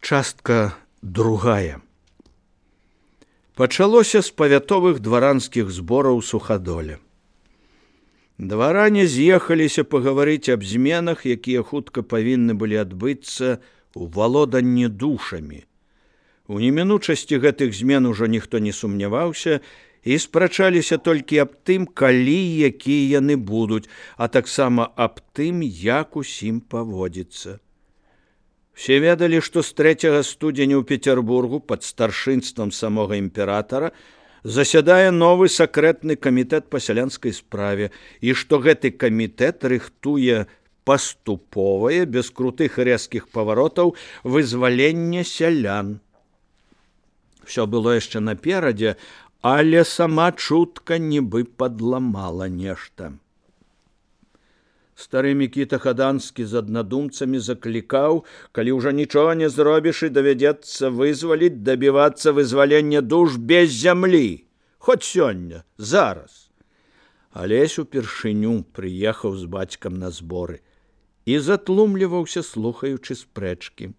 Частка другая. Пачалося з павятовых дваранскіх збораў Сухадоля. Дваране з'ехаліся пагаварыць аб зменах, якія хутка павінны былі адбыцца ў валоданні душамі. У немінучасці гэтых змен ужо ніхто не сумняваўся і спрачаліся толькі аб тым, калі якія яны будуць, а таксама аб тым, як усім паводзіцца. Все ведалі, што з 3 студзеня ў Петербургу пад старшынствам самога імператара засядае новы сакрэтны камітэт па сялянскай справе і што гэты камітэт рыхтуе паступовае, без крутых і рэзкіх паваротаў, вызваленне сялян. Всё было яшчэ наперадзе, але сама чутка нібы падламала нешта. Стары Мікіта Хаданскі з аднадумцамі заклікаў, калі ўжо нічога не зробіш і давядзецца вызваліць, дабівацца вызвалення душ без зямлі. Хоць сёння, зараз. Алесь упершыню прыехаў з бацькам на зборы і затлумліваўся, слухаючы спрэчкі.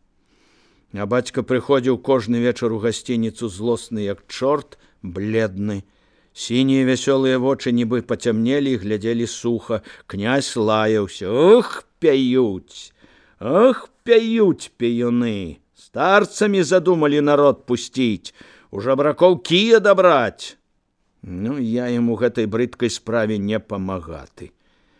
А бацька прыходзіў кожны вечар у гасцініцу злосны, як чорт, бледны. Сінія вясёлыя вочы нібы пацямнелі і глядзелі суха. Князь лаяўся. Ох, пяюць! Ох, пяюць пеюны! Старцамі задумалі народ пусціць, у жабракоў кія дабраць. Ну, я ім у гэтай брыдкай справе не памагаты.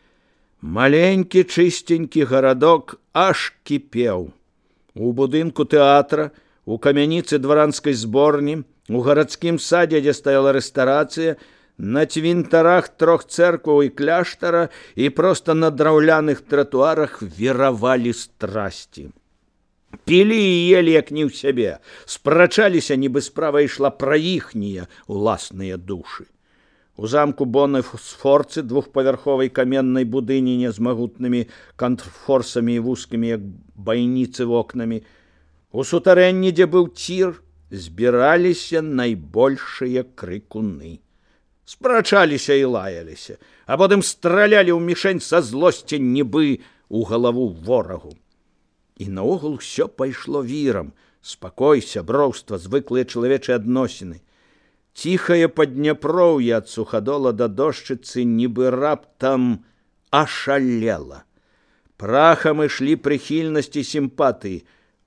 Маленькі чыстенькі гарадок аж кіпеў. У будынку тэатра, у камяніцы дваранскай зборні, у гарадскім садзе, дзе стаяла рэстарацыя, на цвінтарах 3 цэркваў і кляштара і проста на драўляных тратуарах віравалі страсці. Пілі і елі, як не ў сябе, спрачаліся, нібы справа ішла пра іхнія уласныя душы. У замку Боннай Сфорцы, двухпавярховай каменнай будыніне з магутнымі кантрфорсамі і вузкімі, як байніцы, вокнамі, у сутарэнні, дзе быў цір, збіраліся найбольшыя крыкуны. Спрачаліся і лаяліся, а потым стралялі ў мішень са злосці, нібы у галаву ворагу. І наогул усё пайшло вірам. Спакой, сяброўства, звыклыя чалавечыя адносіны. Ціхае падняпроўе ад Сухадола да дошчыцы нібы раптам ашалела. Прахам ішлі прыхільнасць і сімпатыі.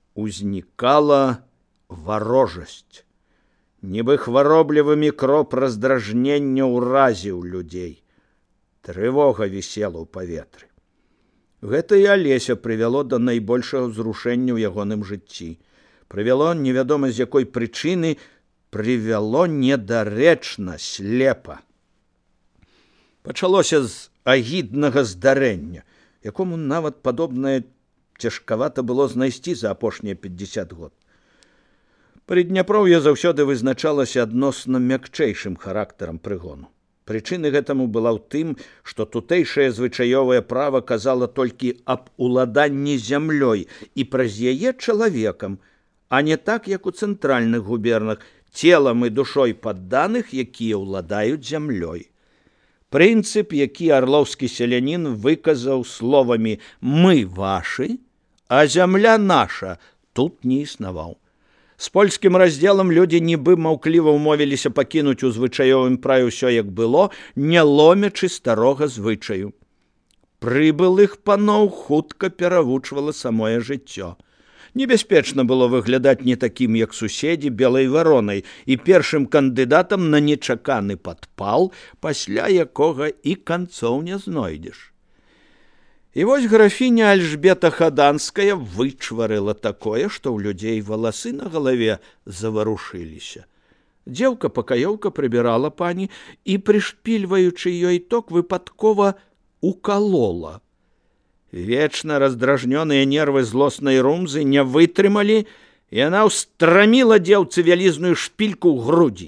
Узнікала варожасць. Нібы хвароблівымі кроп раздражнення ўразіў людзей. Трывога вісела ў паветры. Гэта і Алеся прывяло да найбольшага ўзрушэння ў ягоным жыцці. Прывяло, невядома з якой прычыны, прывяло недарэчна, слепа. Пачалося з агіднага здарэння, якому нават падобнае цяжкавата было знайсці за апошнія 50 год. Прыдняпроўе заўсёды вызначалася адносна мякчэйшым характарам прыгону. Прычыны гэтаму была ў тым, што тутэйшае звычаёвае права казала толькі аб уладанні зямлёй і праз яе чалавекам, а не так, як у цэнтральных губернах, целам і душой падданых, якія ўладаюць зямлёй. Прынцып, які арлоўскі селянін выказаў словамі «мы вашы», а зямля наша, тут не існаваў. З польскім раздзелам людзі нібы маўкліва ўмовіліся пакінуць у звычаёвым праве ўсё як было, не ломячы старога звычаю. Прыбылых паноў хутка перавучвала самое жыццё. Небяспечна было выглядаць не такім, як суседзі, белай варонай і першым кандыдатам на нечаканы падпал, пасля якога і канцоў не знойдзеш. І вось графіня Альжбета Хаданская вычварыла такое, што ў людзей валасы на галаве заварушыліся. Дзеўка-пакаёўка прыбірала пані і, прышпільваючы ёй ток, выпадкова укалола. Вечна раздражнёныя нервы злоснай румзы не вытрымалі, і яна ўстраміла дзеўцы вялізную шпільку ў грудзі.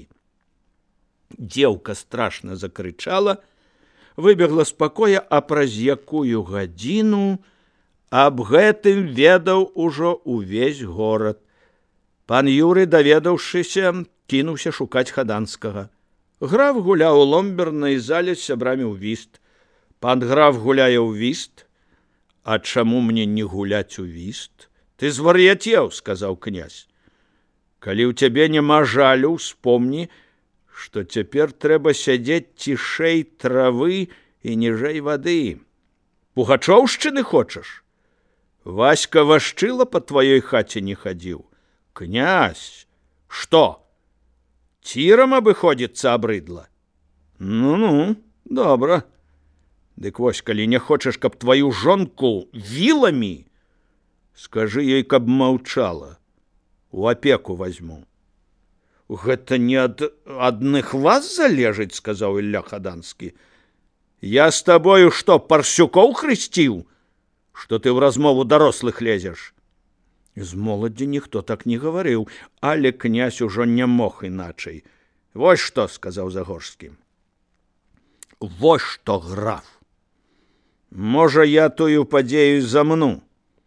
Дзеўка страшна закрычала, выбегла з пакоя, а праз якую гадзіну аб гэтым ведаў ужо увесь горад. Пан Юры, даведаўшыся, кінуўся шукаць Хаданскага. Граф гуляў у ломбернай зале з сябрамі ў віст. Пан граф гуляе ў віст, а чаму мне не гуляць у віст? Ты звар'яцеў, сказаў князь. Калі ў цябе няма жалю, успомні, што цяпер трэба сядзець цішэй травы і ніжэй вады. Пугачоўшчыны хочаш? Васька Вашчыла па тваёй хаце не хадзіў. Князь, што? Цірам абыходзіцца абрыдла? Ну, добра. Дык вось, калі не хочаш, каб тваю жонку віламі, скажы ёй, каб маўчала. У апеку вазьму. Гэта не ад адных вас залежыць, сказаў Ілля Хаданскі. Я з табою што, парсюкоў хрысціў, што ты ў размову дарослых лезеш? З моладзі ніхто так не гаварыў, але князь ужо не мог іначай. Вось што, сказаў Загорскі. Вось што, граф. Можа, я тую падзею замну,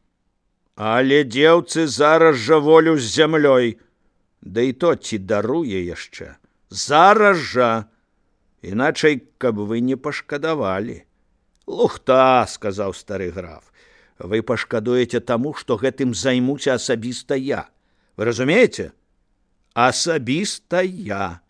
але дзеўцы зараз жа волю з зямлёй. Да і то ці даруе яшчэ. Зараз жа. Іначай, каб вы не пашкадавалі. Лухта, сказаў стары граф. Вы пашкадуеце таму, што гэтым займуся асабіста я. Вы разумееце? Асабіста я.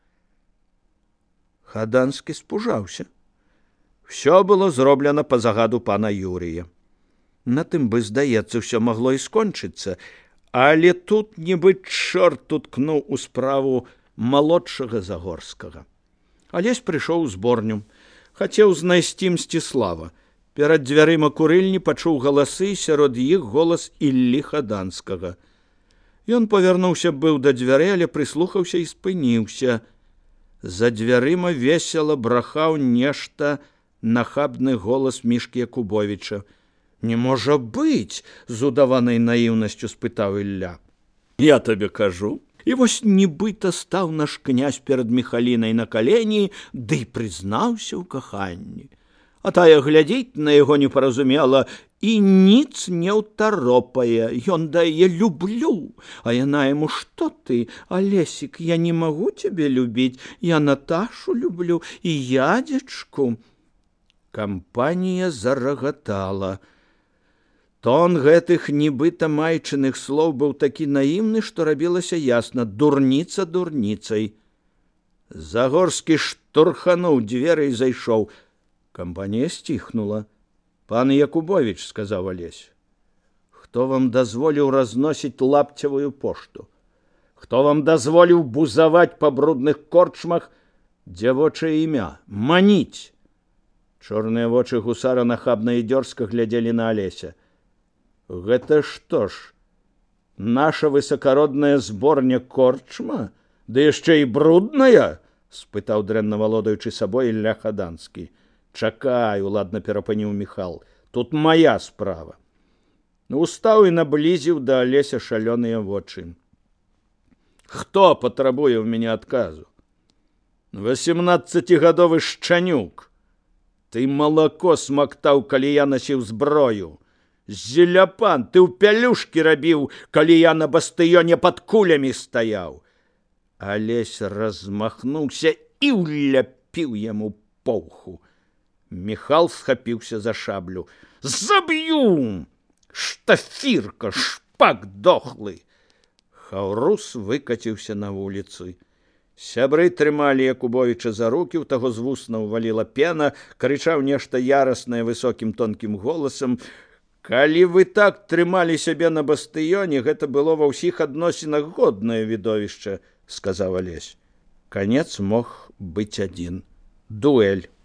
Хаданскі спужаўся. Всё было зроблена па загаду пана Юрія. На тым бы, здаецца, усё магло і скончыцца, але тут нібы чорт уткнуў у справу малодшага Загорскага. Алесь прыйшоў у зборню, хацеў знайсці Мсціслава. Перад дзвярыма курыльні пачуў галасы, сярод іх голас Іллі Хаданскага. Ён павярнуўся быў да дзвярэй, але прыслухаўся і спыніўся. За дзвярыма весела брахаў нешта нахабны голас Мішкі Якубовіча. Не можа быць, з удаванай наіўнасцю спытаў Ілля. Я табе кажу. І вось нібыта стаў наш князь перад Міхалінай на калені, ды прызнаўся ў каханні. А тая глядзіць на яго непаразумела і ніц не ўтаропае. Ён дае люблю, а яна яму: што ты, Алесік, я не магу цябе любіць, я Наташу люблю і ядзечку. Кампанія зарагатала. Тон гэтых нібыта майчыных слоў быў такі наіўны, што рабілася ясна: дурніца дурніцай. Загорскі штурхануў дзверы і зайшоў. Кампанія сціхнула. Пан Якубовіч, сказаў Алесь, хто вам дазволіў разносіць лапцевую пошту? Хто вам дазволіў бузаваць па брудных корчмах дзявочае імя? Маніць! Чорныя вочы гусара нахабна і дзёрзка глядзелі на Алеся. Гэта што ж, наша высакародная зборня корчма? Ды яшчэ і брудная? Спытаў дрэнна валодаючы сабой Ілля Хаданскі. Чакай, уладна перапыніў Міхал, тут мая справа. Устаў і наблізіў да Алеся шалёныя вочы. Хто патрабуе ў мяне адказу? 18-гадовы шчанюк. Ты малако смактаў, калі я насіў зброю. Зеляпан, ты ў пялюшкі рабіў, калі я на бастыёне пад кулямі стаяў. Алесь размахнуўся і ўляпіў яму поўху. Міхал схапіўся за шаблю. Заб'ю! Штафірка, шпак дохлы! Хаўрус выкаціўся на вуліцу. Сябры трымалі Якубовіча за рукі, у таго з вусна ўваліла пена, крычаў нешта яраснае высокім тонкім голасам. Калі вы так трымалі сябе на бастыёне, гэта было ва ўсіх адносінах годнае відовішча, сказаў Алесь. Канец мог быць адзін. Дуэль.